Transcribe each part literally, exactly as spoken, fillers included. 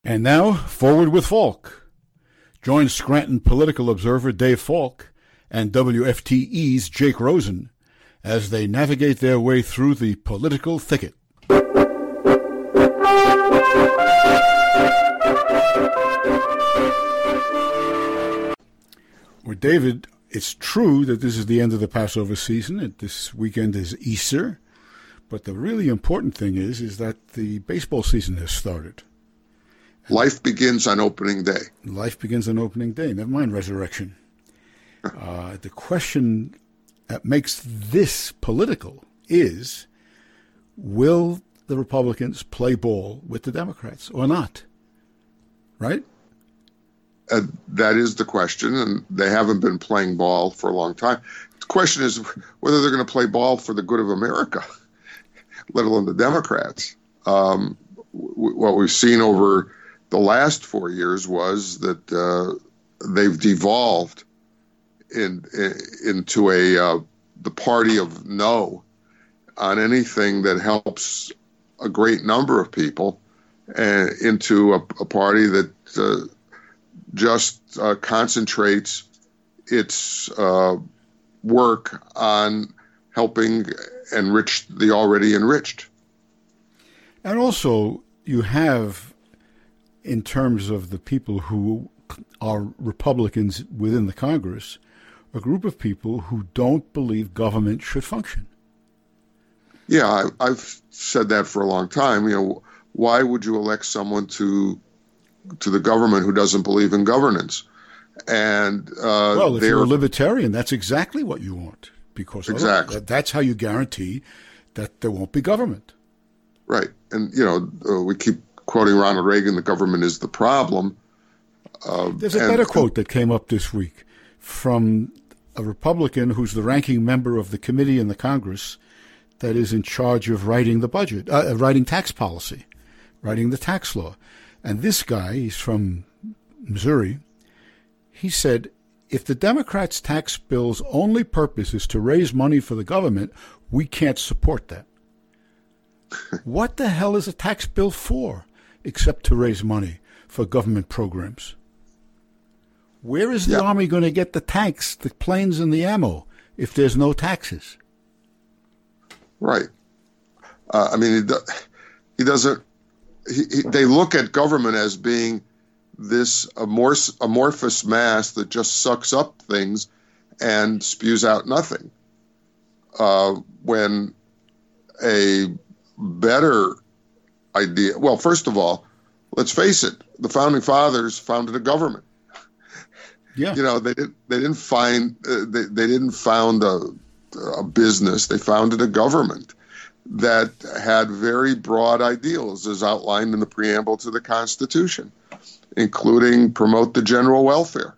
And now, Forward with Falk. Join Scranton political observer Dave Falk and W F T E's Jake Rosen as they navigate their way through the political thicket. Well, David, it's true that this is the end of the Passover season. This weekend is Easter. But the really important thing is, is that the baseball season has started. Life begins on opening day. Life begins on opening day. Never mind resurrection. uh, the question that makes this political is, will the Republicans play ball with the Democrats or not? Right? Uh, that is the question, and they haven't been playing ball for a long time. The question is whether they're going to play ball for the good of America, let alone the Democrats. Um, w- what we've seen over the last four years was that uh, they've devolved in, in, into a uh, the party of no on anything that helps a great number of people, and into a, a party that uh, just uh, concentrates its uh, work on helping enrich the already enriched. And also, you have, in terms of the people who are Republicans within the Congress, a group of people who don't believe government should function. Yeah, I, I've said that for a long time. You know, why would you elect someone to to the government who doesn't believe in governance? And uh, well, if you're a libertarian, that's exactly what you want, because exactly that's how you guarantee that there won't be government. Right, and you know, uh, we keep quoting Ronald Reagan: "The government is the problem." Uh, There's a and, better quote that came up this week from a Republican who's the ranking member of the committee in the Congress that is in charge of writing the budget, uh, writing tax policy, writing the tax law. And this guy, he's from Missouri, he said, if the Democrats' tax bill's only purpose is to raise money for the government, we can't support that. What the hell is a tax bill for, except to raise money for government programs? Where is the yeah. Army going to get the tanks, the planes, and the ammo if there's no taxes? Right. Uh, I mean, he, do, he doesn't. He, he, they look at government as being this amorphous, amorphous mass that just sucks up things and spews out nothing. Uh, when a better idea, well, first of all, let's face it, the founding fathers founded a government. Yeah. You know, they didn't. They didn't find. Uh, they they didn't found a, a business. They founded a government that had very broad ideals, as outlined in the preamble to the Constitution, including promote the general welfare.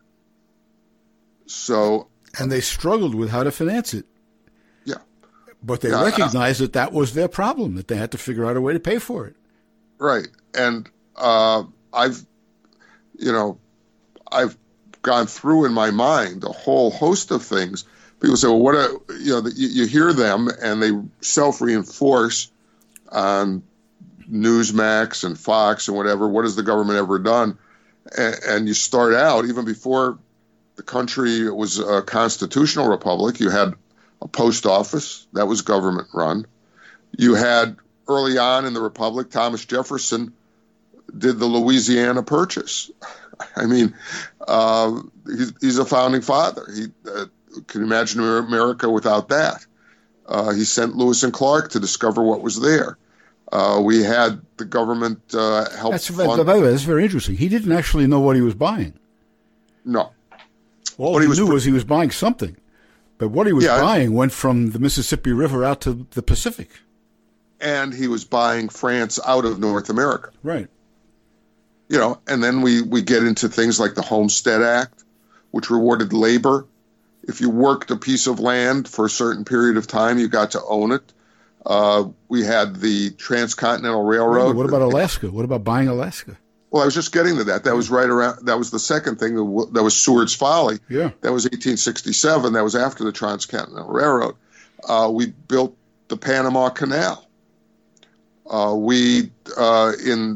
So, and they struggled with how to finance it. Yeah, but they yeah, recognized I, that that was their problem, that they had to figure out a way to pay for it. Right, and uh, I've, you know, I've gone through in my mind a whole host of things. People say, well, what a, you know, you, you hear them and they self-reinforce on Newsmax and Fox and whatever. What has the government ever done? And, and you start out, even before the country was a constitutional republic, you had a post office that was government run. You had early on in the republic, Thomas Jefferson did the Louisiana Purchase. I mean, uh, he's, he's a founding father. He uh, can you imagine America without that. Uh, he sent Lewis and Clark to discover what was there. Uh, we had the government uh, help that's, fund. By the way, that's very interesting. He didn't actually know what he was buying. No. All what he, he was knew pre- was he was buying something. But what he was yeah, buying went from the Mississippi River out to the Pacific. And he was buying France out of North America. Right. You know, and then we, we get into things like the Homestead Act, which rewarded labor. If you worked a piece of land for a certain period of time, you got to own it. Uh, we had the Transcontinental Railroad. Wait, what about Alaska? What about buying Alaska? Well, I was just getting to that. That was right around. That was the second thing. That was Seward's Folly. Yeah. That was eighteen sixty-seven. That was after the Transcontinental Railroad. Uh, we built the Panama Canal. Uh, we uh, in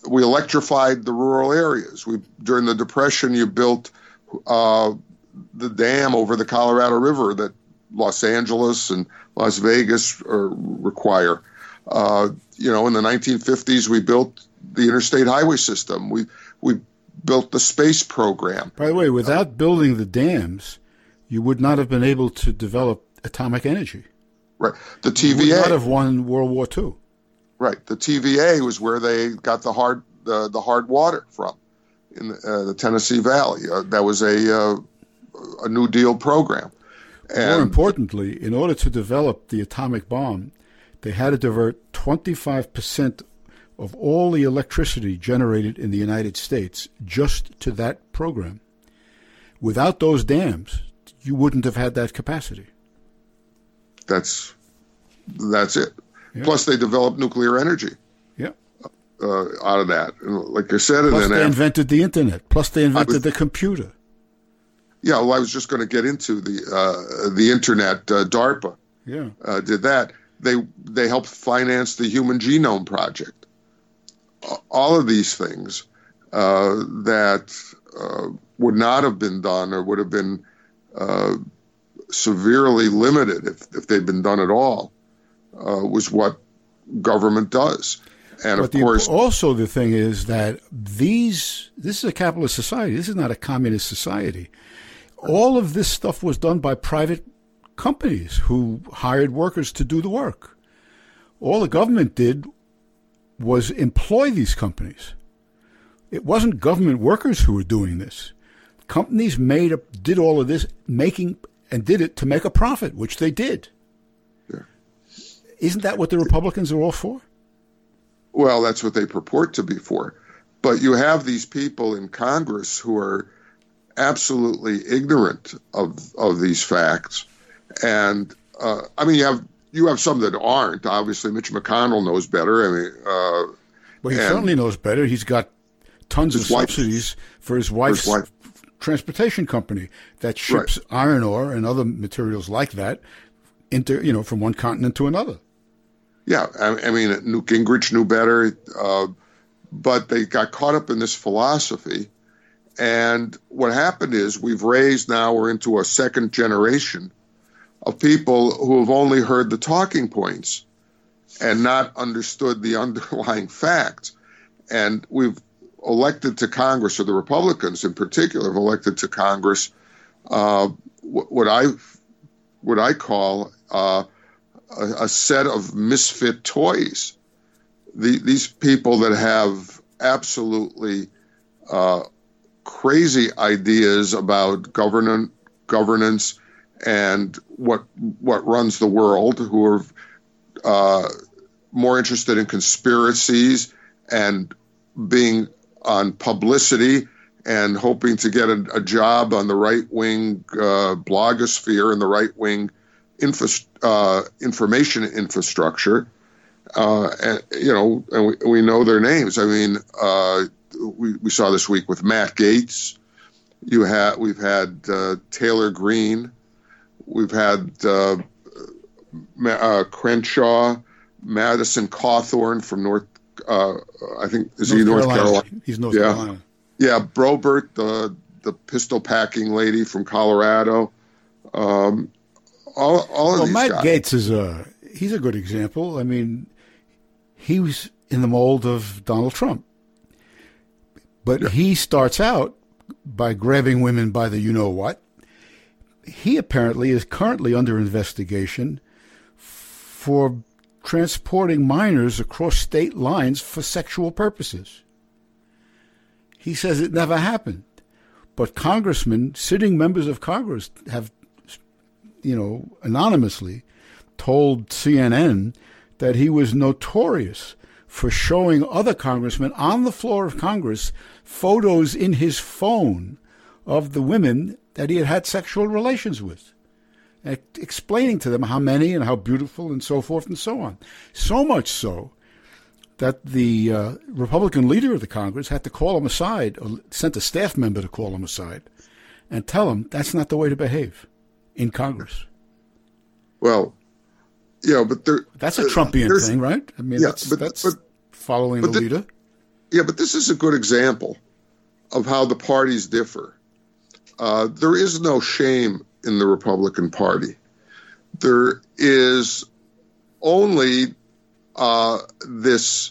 we electrified the rural areas. We during the Depression, you built uh, the dam over the Colorado River that Los Angeles and Las Vegas are, require. Uh, you know, in the nineteen fifties, we built the interstate highway system. We we built the space program. By the way, without uh, building the dams, you would not have been able to develop atomic energy. Right. The T V A you would not have won World War Two. Right. The T V A was where they got the hard the, the hard water from in the, uh, the Tennessee Valley. Uh, that was a uh, a New Deal program. And more importantly, in order to develop the atomic bomb, they had to divert twenty-five percent of all the electricity generated in the United States just to that program. Without those dams, you wouldn't have had that capacity. That's that's it. Yeah. Plus, they developed nuclear energy. Yeah. Uh, out of that, and like I said, and plus then they after, invented the internet. Plus, they invented was, the computer. Yeah, well, I was just going to get into the uh, the internet. Uh, DARPA yeah. uh, did that. They they helped finance the Human Genome Project. All of these things uh, that uh, would not have been done or would have been uh, severely limited if, if they'd been done at all uh, was what government does. And but of the, course, also the thing is that these this is a capitalist society. This is not a communist society. All of this stuff was done by private companies who hired workers to do the work. All the government did was employ these companies. It wasn't government workers who were doing this. Companies made a, did all of this, making and did it to make a profit, which they did. Yeah. Isn't that what the Republicans are all for? Well, that's what they purport to be for. But you have these people in Congress who are absolutely ignorant of of these facts, and uh, I mean, you have you have some that aren't. Obviously, Mitch McConnell knows better. I mean, uh, well, he certainly knows better. He's got tons of wife, subsidies for his wife's for his wife. transportation company that ships right. iron ore and other materials like that into you know from one continent to another. Yeah, I, I mean, Newt Gingrich knew better, uh, but they got caught up in this philosophy. And what happened is we've raised now, we're into a second generation of people who have only heard the talking points and not understood the underlying facts. And we've elected to Congress, or the Republicans in particular have elected to Congress uh, what I what I call uh, a, a set of misfit toys. The, these people that have absolutely uh, crazy ideas about governance, governance, and what what runs the world, who are uh, more interested in conspiracies and being on publicity and hoping to get a, a job on the right wing uh, blogosphere and the right wing infra, uh, information infrastructure. Uh, and you know, and we, we know their names. I mean. Uh, We, we saw this week with Matt Gaetz. You had we've had uh, Taylor Greene. We've had uh, uh, Crenshaw, Madison Cawthorn from North. Uh, I think is North he North Carolina. Carolina? He's North yeah. Carolina. Yeah, Brobert, the the pistol packing lady from Colorado. Um, all all of well, these Matt guys. Gaetz is a he's a good example. I mean, he was in the mold of Donald Trump. But yeah. He starts out by grabbing women by the you-know-what. He apparently is currently under investigation for transporting minors across state lines for sexual purposes. He says it never happened. But congressmen, sitting members of Congress, have, you know, anonymously told C N N that he was notorious for showing other congressmen on the floor of Congress photos in his phone of the women that he had had sexual relations with, and explaining to them how many and how beautiful and so forth and so on. So much so that the uh, Republican leader of the Congress had to call him aside, or sent a staff member to call him aside, and tell him that's not the way to behave in Congress. Well, yeah, but there, that's a Trumpian thing, right? I mean, yeah, that's, but, that's but, following but the the, leader. yeah, but this is a good example of how the parties differ. Uh, there is no shame in the Republican Party. There is only uh, this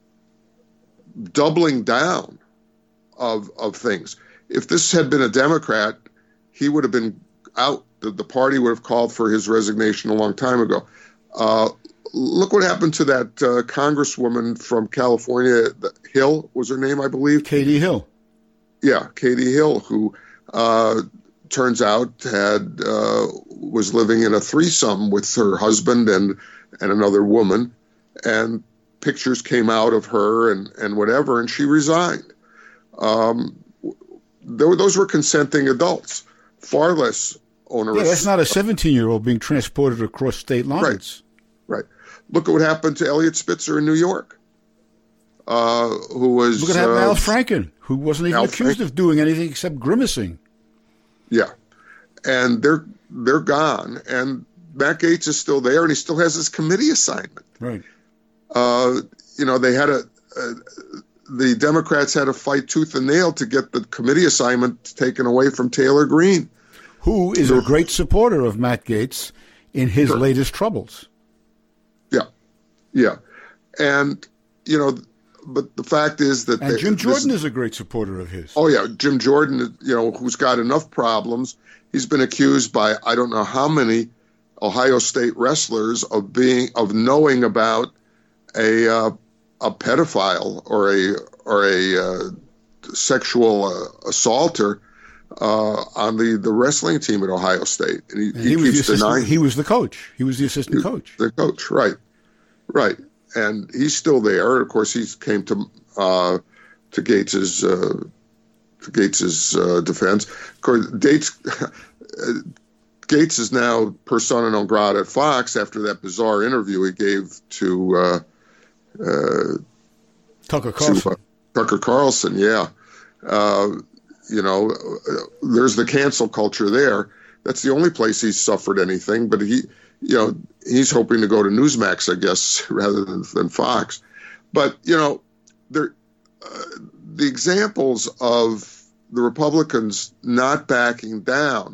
doubling down of of things. If this had been a Democrat, he would have been out. The, the party would have called for his resignation a long time ago. Uh, look what happened to that uh, congresswoman from California, Hill was her name, I believe. Katie Hill. Yeah, Katie Hill, who uh, turns out had uh, was living in a threesome with her husband and and another woman, and pictures came out of her and, and whatever, and she resigned. Um, there, those were consenting adults, far less onerous. Yeah, that's not a seventeen-year-old being transported across state lines. Right, right. Look at what happened to Eliot Spitzer in New York, uh, who was... Look at uh, Al Franken, who wasn't even Al accused Franken. of doing anything except grimacing. Yeah, and they're they're gone, and Matt Gaetz is still there, and he still has his committee assignment. Right. Uh, you know, they had a, a the Democrats had to fight tooth and nail to get the committee assignment taken away from Taylor Greene, who is a great supporter of Matt Gaetz in his Sure. latest troubles. Yeah, yeah, and you know, but the fact is that And they, Jim Jordan this, is a great supporter of his. oh yeah, Jim Jordan, you know, who's got enough problems. He's been accused by I don't know how many Ohio State wrestlers of being of knowing about a uh, a pedophile or a or a uh, sexual uh, assaulter uh, on the, the wrestling team at Ohio State, and he, And he, he, was the keeps assistant, denying he was the coach. He was the assistant coach. the coach, right, right, and he's still there. Of course, he came to uh, to Gates's uh, to Gates's uh, defense. Of course, Gates Gaetz is now persona non grata at Fox after that bizarre interview he gave to uh, uh, Tucker Carlson. Tucker Carlson. Yeah, uh, you know, there's the cancel culture there. That's the only place he's suffered anything. But he, you know, he's hoping to go to Newsmax, I guess, rather than, than Fox. But you know, there, uh, the examples of the Republicans not backing down.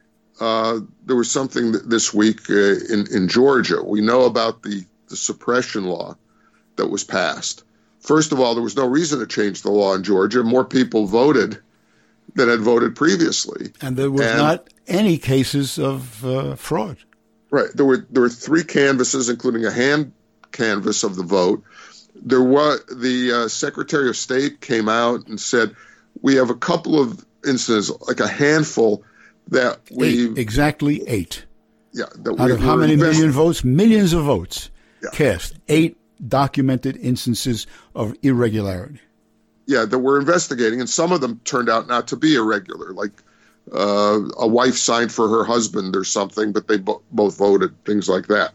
Uh, there was something th- this week uh, in, in Georgia. We know about the, the suppression law that was passed. First of all, there was no reason to change the law in Georgia. More people voted than had voted previously. And there was And- not any cases of uh, fraud. Right. There were there were three canvases, including a hand canvass of the vote. There was the uh, Secretary of State came out and said, we have a couple of instances, like a handful, that we Eight, exactly eight. yeah that Out we of how were many invest- million votes? Millions of votes Yeah. cast. Eight documented instances of irregularity. yeah that we're investigating, and some of them turned out not to be irregular, like uh, a wife signed for her husband or something, but they bo- both voted, things like that.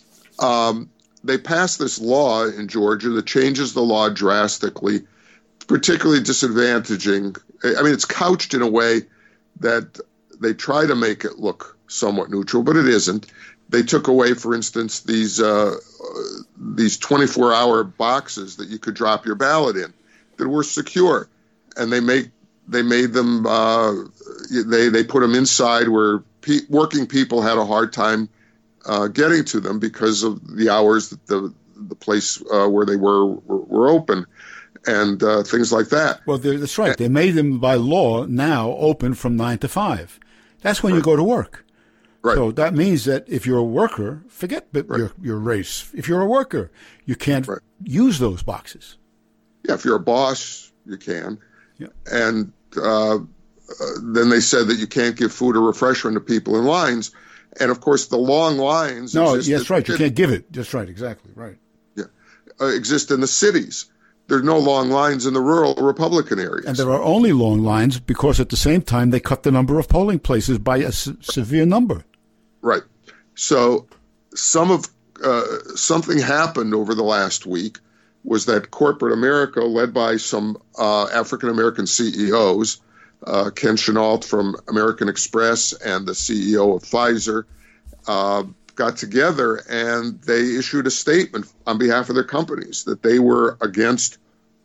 Um, they passed this law in Georgia that changes the law drastically, particularly disadvantaging. I mean, it's couched in a way that they try to make it look somewhat neutral, but it isn't. They took away, for instance, these uh, these twenty-four hour boxes that you could drop your ballot in that were secure, and they make they made them uh, they they put them inside where pe- working people had a hard time uh, getting to them because of the hours that the the place uh, where they were were, were open, and uh, things like that. Well, they- that's right. They made them by law now open from nine to five. That's when you go to work. Right. So that means that if you're a worker, forget b- your your race. If you're a worker, you can't Right. use those boxes. Yeah, if you're a boss, you can. Yeah. And uh, uh, then they said that you can't give food or refreshment to people in lines. And of course, the long lines. No, exist that's in- right. You can't give it. That's right. Exactly right. uh, exist in the cities. There's no long lines in the rural Republican areas. And there are only long lines because at the same time they cut the number of polling places by a se- severe number. Right. So some of uh, something happened over the last week was that corporate America, led by some uh, African American C E Os, uh, Ken Chenault from American Express and the C E O of Pfizer, uh, got together and they issued a statement on behalf of their companies that they were against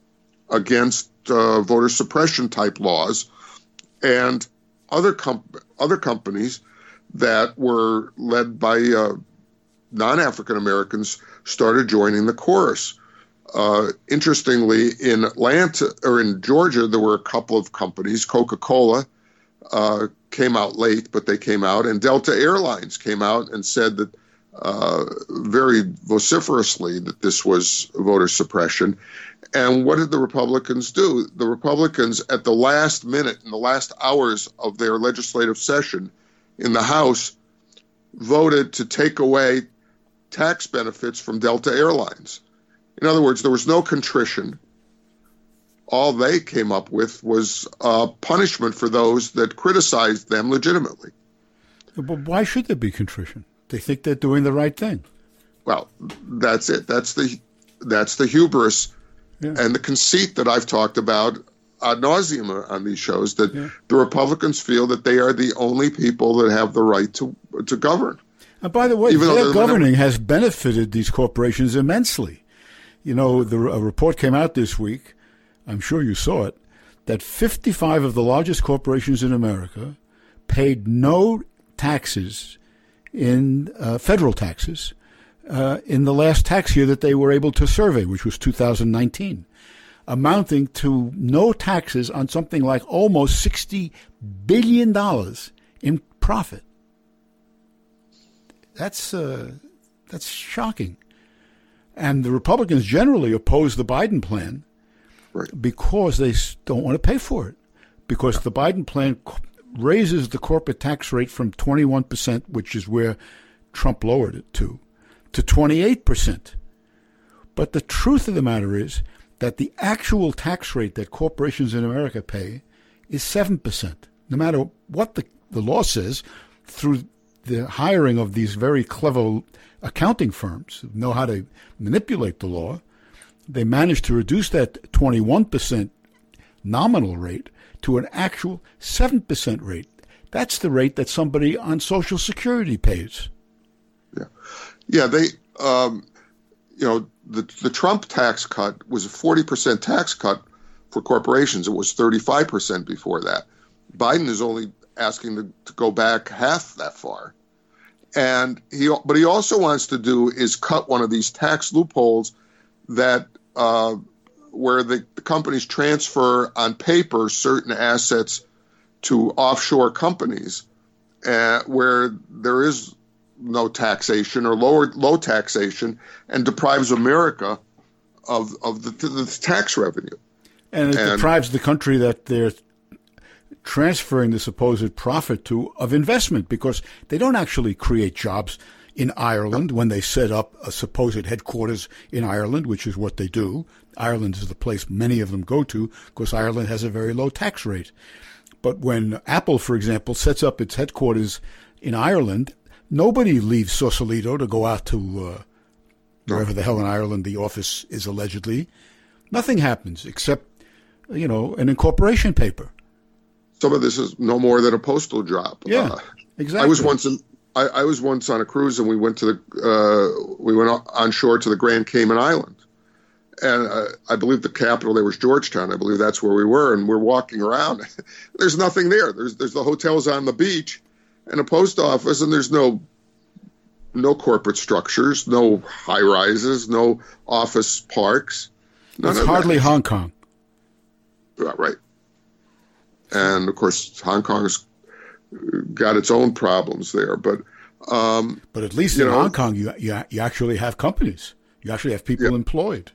against uh, voter suppression type laws, and other comp- other companies that were led by uh, non-African Americans started joining the chorus. Uh, interestingly, in Atlanta or in Georgia, there were a couple of companies. Coca-Cola uh, came out late, but they came out, and Delta Airlines came out and said that uh, very vociferously that this was voter suppression. And what did the Republicans do? The Republicans, at the last minute, in the last hours of their legislative session in the House, voted to take away tax benefits from Delta Airlines. In other words, there was no contrition. All they came up with was uh, punishment for those that criticized them legitimately. But why should there be contrition? They think they're doing the right thing. Well, that's it. That's the that's the hubris yeah. and the conceit that I've talked about ad nauseum on these shows, that yeah. the Republicans feel that they are the only people that have the right to to govern. And by the way, Even their governing never... has benefited these corporations immensely. You know, the, a report came out this week, I'm sure you saw it, that fifty-five of the largest corporations in America paid no taxes, in uh, federal taxes, uh, in the last tax year that they were able to survey, which was two thousand nineteen, amounting to no taxes on something like almost sixty billion dollars in profit. That's uh, that's shocking. And the Republicans generally oppose the Biden plan right. because they don't want to pay for it. Because yeah. the Biden plan raises the corporate tax rate from twenty-one percent, which is where Trump lowered it to, to twenty-eight percent. But the truth of the matter is that the actual tax rate that corporations in America pay is seven percent. No matter what the, the law says, through the hiring of these very clever accounting firms who know how to manipulate the law, they managed to reduce that twenty-one percent nominal rate to an actual seven percent rate. That's the rate that somebody on Social Security pays. Yeah, yeah. They, um, you know, the the Trump tax cut was a forty percent tax cut for corporations. It was thirty-five percent before that. Biden is only asking to, to go back half that far. And he, but he also wants to do is cut one of these tax loopholes that uh, where the, the companies transfer on paper certain assets to offshore companies, uh, where there is no taxation or lower low taxation, and deprives America of of the, the tax revenue. And it and, deprives the country that they're transferring the supposed profit to of investment, because they don't actually create jobs in Ireland when they set up a supposed headquarters in Ireland, which is what they do. Ireland is the place many of them go to because Ireland has a very low tax rate. But when Apple, for example, sets up its headquarters in Ireland, nobody leaves Sausalito to go out to uh, wherever the hell in Ireland the office is allegedly. Nothing happens except, you know, an incorporation paper. Some of this is no more than a postal job. Yeah, uh, exactly. I was once in, I, I was once on a cruise, and we went to the uh, we went on shore to the Grand Cayman Island, and uh, I believe the capital there was Georgetown. I believe that's where we were, and we're walking around. There's nothing there. There's there's the hotels on the beach, and a post office, and there's no no corporate structures, no high rises, no office parks. It's hardly Hong Kong. Right. And, of course, Hong Kong's got its own problems there. But um, but at least in know, Hong Kong, you, you you actually have companies. You actually have people yeah. employed.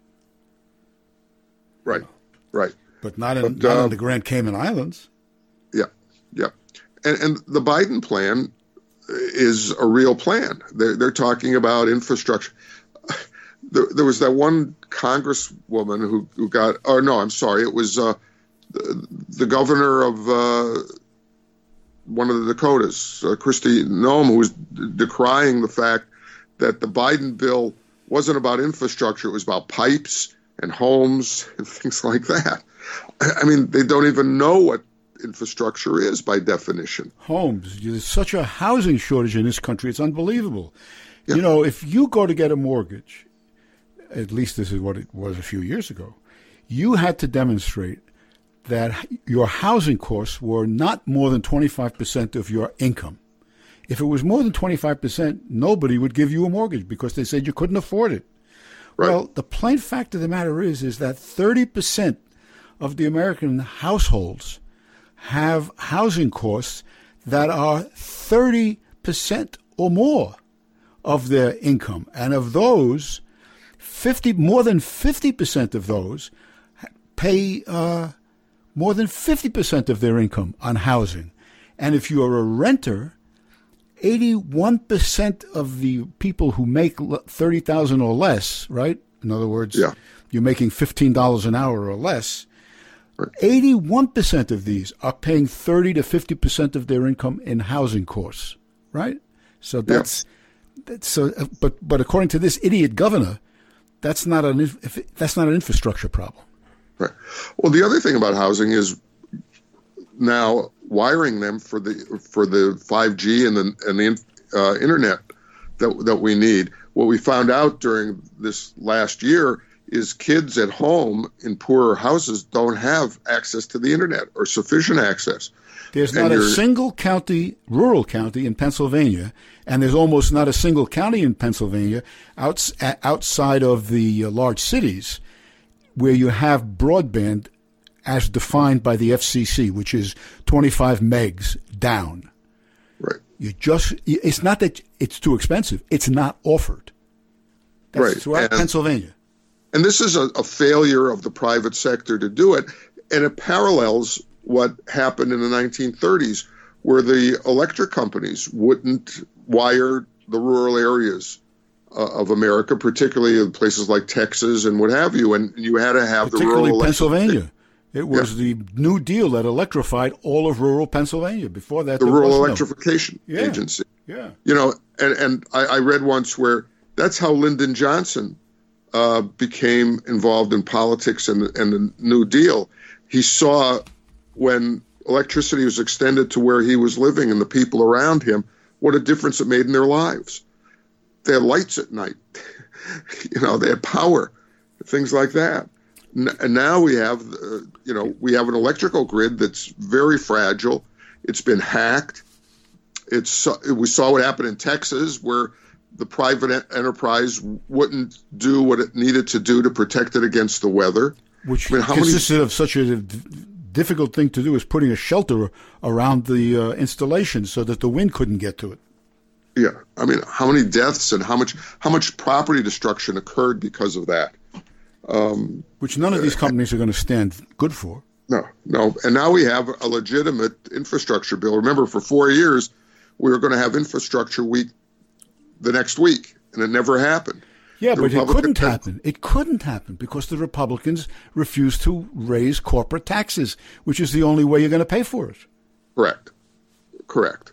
Right, right. But not in, but, not uh, in the Grand Cayman Islands. Yeah, yeah. And, and the Biden plan is a real plan. They're, they're talking about infrastructure. There, there was that one congresswoman who, who got – or no, I'm sorry. It was uh, – The, the governor of uh, one of the Dakotas, uh, Kristi Noem, who was d- decrying the fact that the Biden bill wasn't about infrastructure. It was about pipes and homes and things like that. I mean, they don't even know what infrastructure is by definition. Homes. There's such a housing shortage in this country. It's unbelievable. Yeah. You know, if you go to get a mortgage, at least this is what it was a few years ago, you had to demonstrate that your housing costs were not more than twenty-five percent of your income. If it was more than twenty-five percent, nobody would give you a mortgage because they said you couldn't afford it. Right. Well, the plain fact of the matter is, is that thirty percent of the American households have housing costs that are thirty percent or more of their income. And of those, fifty more than fifty percent of those pay uh, more than fifty percent of their income on housing. And if you are a renter, eighty-one percent of the people who make thirty thousand dollars or less, right? In other words, yeah. you're making fifteen dollars an hour or less. eighty-one percent of these are paying thirty to fifty percent of their income in housing costs, right? So that's, yeah. that's so. But but according to this idiot governor, that's not an that's not an infrastructure problem. Right. Well, the other thing about housing is now wiring them for the for the five G and the and the uh, internet that that we need. What we found out during this last year is kids at home in poorer houses don't have access to the internet or sufficient access. There's not a single county, rural county in Pennsylvania, and there's almost not a single county in Pennsylvania outs, outside of the uh, large cities where you have broadband as defined by the F C C, which is twenty-five megs down. Right. You just, it's not that it's too expensive. It's not offered. That's right. throughout and, Pennsylvania. And this is a, a failure of the private sector to do it. And it parallels what happened in the nineteen thirties, where the electric companies wouldn't wire the rural areas uh, of America, particularly in places like Texas and what have you. And you had to have the rural Particularly Pennsylvania. It was yeah. the New Deal that electrified all of rural Pennsylvania. Before that, the there Rural was Electrification no. yeah. Agency. Yeah. You know, and, and I, I read once where that's how Lyndon Johnson uh, became involved in politics and, and the New Deal. He saw when electricity was extended to where he was living and the people around him, what a difference it made in their lives. They had lights at night. you know, they had power, things like that. And now we have, uh, you know, we have an electrical grid that's very fragile. It's been hacked. It's we saw what happened in Texas, where the private enterprise wouldn't do what it needed to do to protect it against the weather. Which I mean, how consisted many, of such a difficult thing to do as putting a shelter around the uh, installation so that the wind couldn't get to it. Yeah, I mean, how many deaths and how much how much property destruction occurred because of that? Um, Which none of these companies are going to stand good for. No, no. And now we have a legitimate infrastructure bill. Remember, for four years, we were going to have infrastructure week the next week, and it never happened. Yeah, the but Republican it couldn't happen. It couldn't happen because the Republicans refused to raise corporate taxes, which is the only way you're going to pay for it. Correct. Correct.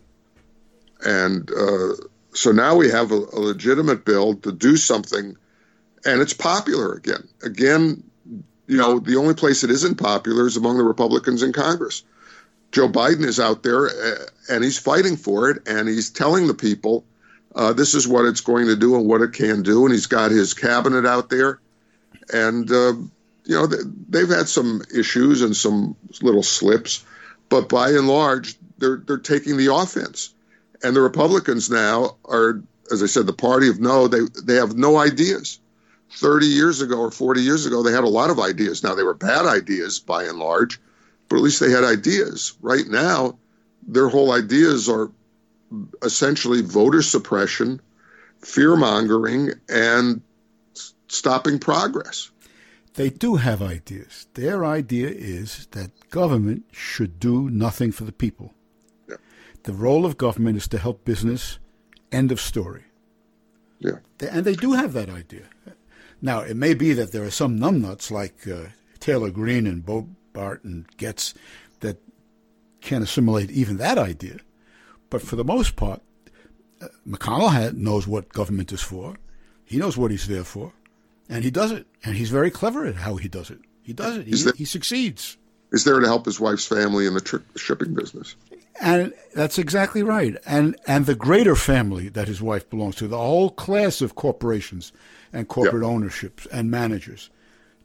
And uh, so now we have a, a legitimate bill to do something, and it's popular again. Again, you know, the only place it isn't popular is among the Republicans in Congress. Joe Biden is out there, uh, and he's fighting for it, and he's telling the people uh, this is what it's going to do and what it can do, and he's got his cabinet out there. And, uh, you know, they, they've had some issues and some little slips, but by and large, they're they're taking the offense. And the Republicans now are, as I said, the party of no. They they have no ideas. thirty years ago or forty years ago, they had a lot of ideas. Now, they were bad ideas by and large, but at least they had ideas. Right now, their whole ideas are essentially voter suppression, fear-mongering, and stopping progress. They do have ideas. Their idea is that government should do nothing for the people. Yeah. The role of government is to help business. End of story. Yeah. And they do have that idea. Now, it may be that there are some numbnuts like uh, Taylor Greene and Bobart and Getz that can't assimilate even that idea. But for the most part, uh, McConnell had, knows what government is for. He knows what he's there for. And he does it. And he's very clever at how he does it. He does it. He, there, he succeeds. He's there to help his wife's family in the tri- shipping business. And that's exactly right. And and the greater family that his wife belongs to, the whole class of corporations and corporate yeah. ownerships and managers,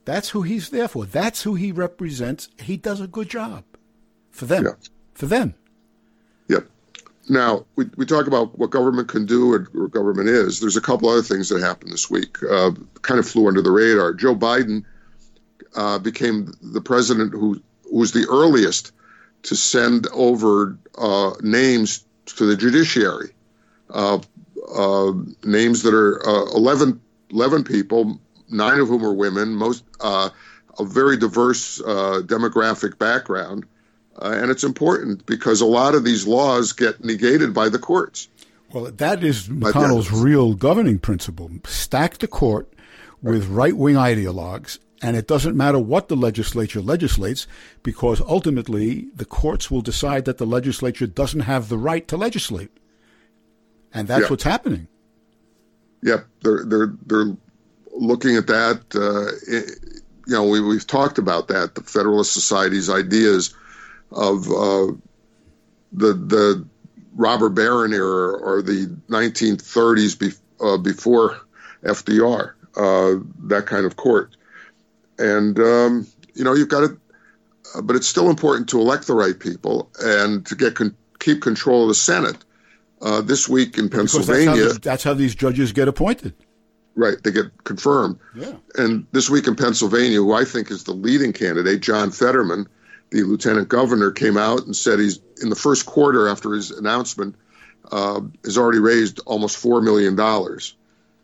That's who he's there for. That's who he represents. He does a good job for them, yeah. for them. Yep. Now, we, we talk about what government can do and what government is. There's a couple other things that happened this week, uh, kind of flew under the radar. Joe Biden uh, became the president who, who was the earliest to send over uh, names to the judiciary, uh, uh, names that are uh, eleven, eleven people, nine of whom are women, most uh, a very diverse uh, demographic background. Uh, and it's important because a lot of these laws get negated by the courts. Well, that is McConnell's real governing principle. Stack the court with right-wing ideologues, and it doesn't matter what the legislature legislates, because ultimately the courts will decide that the legislature doesn't have the right to legislate. And that's yeah. what's happening. Yep, they're they're they're looking at that. Uh, it, you know, we we've talked about that. The Federalist Society's ideas of uh, the the robber baron era or the nineteen thirties be, uh, before F D R, uh, that kind of court. And, um, you know, you've got to, uh, but it's still important to elect the right people and to get con- keep control of the Senate. Uh, this week in Pennsylvania. That's how, the, that's how these judges get appointed. Right, they get confirmed. Yeah. And this week in Pennsylvania, who I think is the leading candidate, John Fetterman, the lieutenant governor, came out and said he's in the first quarter after his announcement uh, has already raised almost four million dollars.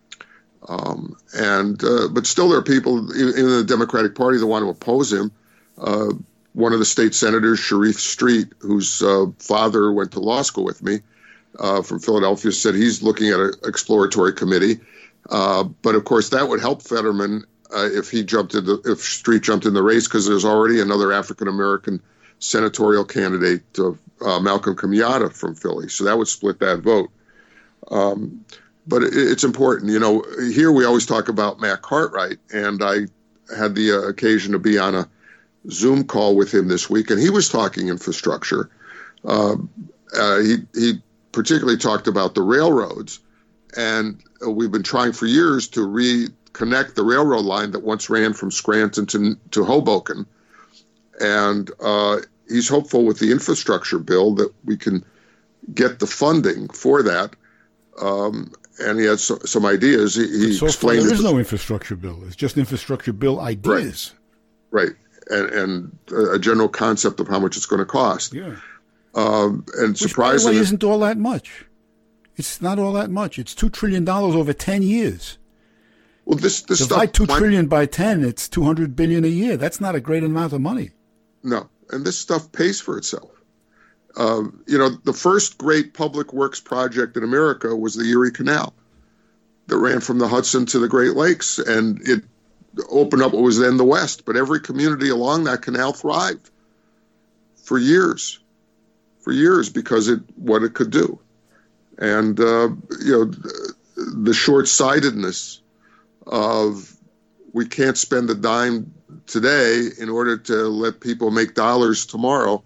Um, and uh, but still, there are people in the Democratic Party that want to oppose him. Uh, one of the state senators, Sharif Street, whose uh, father went to law school with me uh, from Philadelphia, said he's looking at an exploratory committee. Uh, but of course, that would help Fetterman Uh, if he jumped in the, if Street jumped in the race, because there's already another African American senatorial candidate, uh, uh, Malcolm Kenyatta from Philly, so that would split that vote. Um, but it, it's important, you know. Here we always talk about Matt Cartwright, and I had the uh, occasion to be on a Zoom call with him this week, and he was talking infrastructure. Uh, uh, he he particularly talked about the railroads, and uh, we've been trying for years to re. connect the railroad line that once ran from Scranton to, to Hoboken. And uh, he's hopeful with the infrastructure bill that we can get the funding for that. Um, and he has so, some ideas. He, he so explained there is no infrastructure bill. It's just infrastructure bill ideas. Right. right. And, and a general concept of how much it's going to cost. Yeah. Um, and Which, surprisingly, by the way, isn't all that much. It's not all that much. It's two trillion dollars over ten years. Well, this, this Divide stuff, two trillion by ten, it's two hundred billion a year. That's not a great amount of money. No, and this stuff pays for itself. Uh, you know, the first great public works project in America was the Erie Canal that ran from the Hudson to the Great Lakes, and it opened up what was then the West. But every community along that canal thrived for years, for years because it what it could do. And, uh, you know, the short-sightedness of we can't spend a dime today in order to let people make dollars tomorrow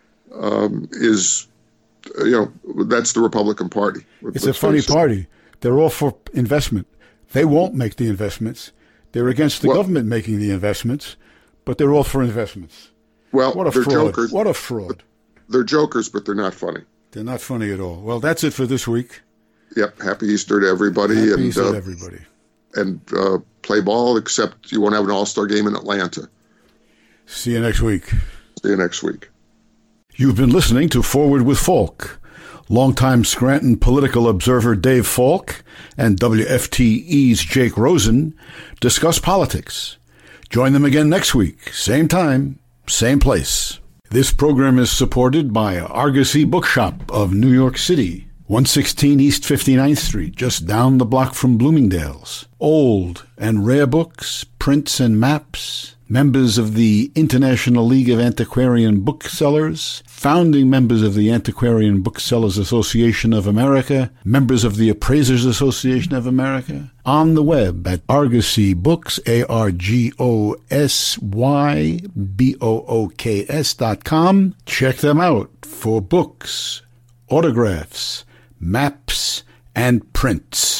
um, is, you know, that's the Republican Party. It's a funny party. They're all for investment. They won't make the investments. They're against the well, government making the investments, but they're all for investments. Well, what a they're fraud. jokers. What a fraud. They're jokers, but they're not funny. They're not funny at all. Well, that's it for this week. Yep. Happy Easter to everybody. Happy and, Easter uh, to everybody. And uh, play ball, except you won't have an all-star game in Atlanta. See you next week. See you next week. You've been listening to Forward with Falk. Longtime Scranton political observer Dave Falk and W F T E's Jake Rosen discuss politics. Join them again next week, same time, same place. This program is supported by Argosy Bookshop of New York City, one sixteen East fifty-ninth Street, just down the block from Bloomingdale's. Old and rare books, prints and maps, members of the International League of Antiquarian Booksellers, founding members of the Antiquarian Booksellers Association of America, members of the Appraisers Association of America, on the web at Argosy Books, A R G O S Y B O O K S dot com. Check them out for books, autographs, maps, and prints.